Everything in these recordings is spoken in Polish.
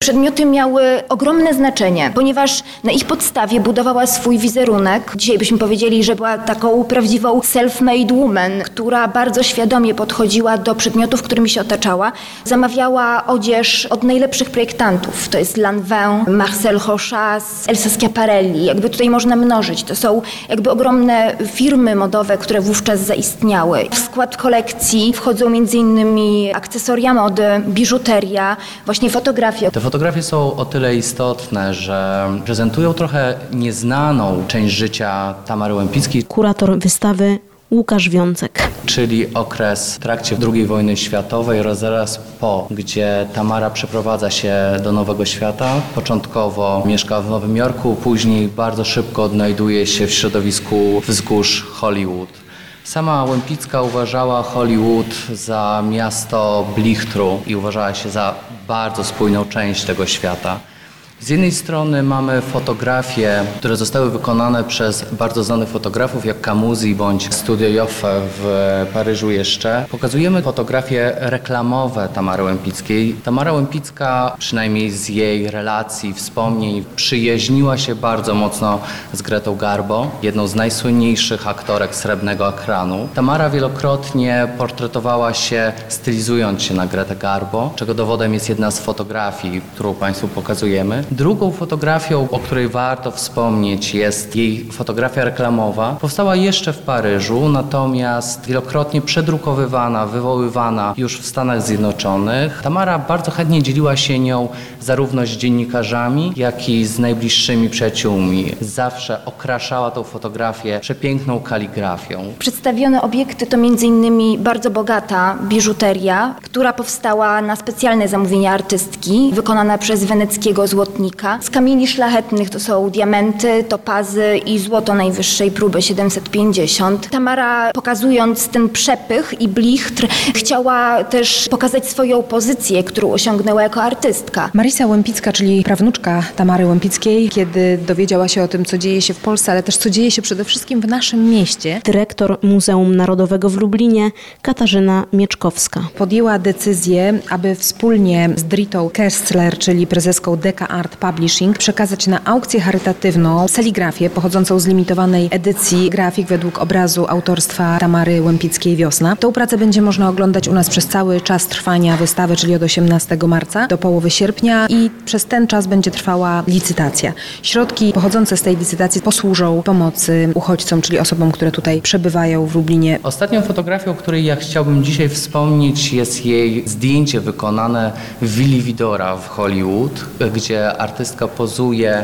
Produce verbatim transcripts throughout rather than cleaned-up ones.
Przedmioty miały ogromne znaczenie, ponieważ na ich podstawie budowała swój wizerunek. Dzisiaj byśmy powiedzieli, że była taką prawdziwą self-made woman, która bardzo świadomie podchodziła do przedmiotów, którymi się otaczała. Zamawiała odzież od najlepszych projektantów. To jest Lanvin, Marcel Rochas, Elsa Schiaparelli. Jakby tutaj można mnożyć. To są jakby ogromne firmy modowe, które wówczas zaistniały. W skład kolekcji wchodzą między innymi akcesoria mody, biżuteria, właśnie fotografie. Te fotografie są o tyle istotne, że prezentują trochę nieznaną część życia Tamary Łempickiej. Kurator wystawy Łukasz Wiącek. Czyli okres w trakcie drugiej wojny światowej oraz zaraz po, gdzie Tamara przeprowadza się do Nowego Świata. Początkowo mieszka w Nowym Jorku, później bardzo szybko odnajduje się w środowisku wzgórz Hollywood. Sama Łempicka uważała Hollywood za miasto blichtru i uważała się za bardzo spójną część tego świata. Z jednej strony mamy fotografie, które zostały wykonane przez bardzo znanych fotografów jak Camusi bądź Studio Joffe w Paryżu jeszcze. Pokazujemy fotografie reklamowe Tamary Łempickiej. Tamara Łempicka, przynajmniej z jej relacji, wspomnień, przyjaźniła się bardzo mocno z Gretą Garbo, jedną z najsłynniejszych aktorek srebrnego ekranu. Tamara wielokrotnie portretowała się stylizując się na Gretę Garbo, czego dowodem jest jedna z fotografii, którą Państwu pokazujemy. Drugą fotografią, o której warto wspomnieć, jest jej fotografia reklamowa. Powstała jeszcze w Paryżu, natomiast wielokrotnie przedrukowywana, wywoływana już w Stanach Zjednoczonych. Tamara bardzo chętnie dzieliła się nią zarówno z dziennikarzami, jak i z najbliższymi przyjaciółmi. Zawsze okraszała tą fotografię przepiękną kaligrafią. Przedstawione obiekty to między innymi bardzo bogata biżuteria, która powstała na specjalne zamówienie artystki, wykonana przez weneckiego złotnika. Z kamieni szlachetnych to są diamenty, topazy i złoto najwyższej próby siedemset pięćdziesiąt. Tamara, pokazując ten przepych i blichtr, chciała też pokazać swoją pozycję, którą osiągnęła jako artystka. Marisa Łempicka, czyli prawnuczka Tamary Łempickiej, kiedy dowiedziała się o tym, co dzieje się w Polsce, ale też co dzieje się przede wszystkim w naszym mieście, Dyrektor Muzeum Narodowego w Lublinie Katarzyna Mieczkowska. podjęła decyzję, aby wspólnie z Dritą Kessler, czyli prezeską Decca Art Publishing, przekazać na aukcję charytatywną serigrafię pochodzącą z limitowanej edycji grafik według obrazu autorstwa Tamary Łempickiej Wiosna. Tą pracę będzie można oglądać u nas przez cały czas trwania wystawy, czyli od osiemnastego marca do połowy sierpnia i przez ten czas będzie trwała licytacja. Środki pochodzące z tej licytacji posłużą pomocy uchodźcom, czyli osobom, które tutaj przebywają w Lublinie. Ostatnią fotografią, o której ja chciałbym dzisiaj wspomnieć, jest jej zdjęcie wykonane w willi Widora w Hollywood, gdzie artystka pozuje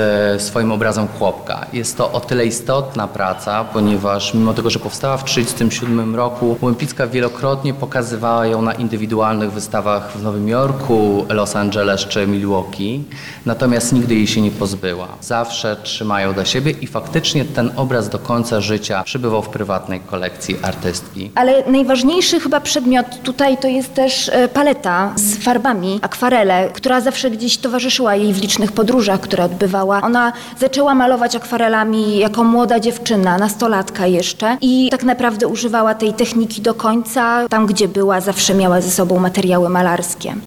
z swoim obrazem chłopka. Jest to o tyle istotna praca, ponieważ mimo tego, że powstała w tysiąc dziewięćset trzydziestym siódmym roku, Łempicka wielokrotnie pokazywała ją na indywidualnych wystawach w Nowym Jorku, Los Angeles czy Milwaukee, natomiast nigdy jej się nie pozbyła. Zawsze trzyma ją dla siebie i faktycznie ten obraz do końca życia przebywał w prywatnej kolekcji artystki. Ale najważniejszy chyba przedmiot tutaj to jest też paleta z farbami, akwarele, która zawsze gdzieś towarzyszyła jej w licznych podróżach, które odbywała. Ona zaczęła malować akwarelami jako młoda dziewczyna, nastolatka jeszcze i tak naprawdę używała tej techniki do końca. Tam, gdzie była, zawsze miała ze sobą materiały malarskie.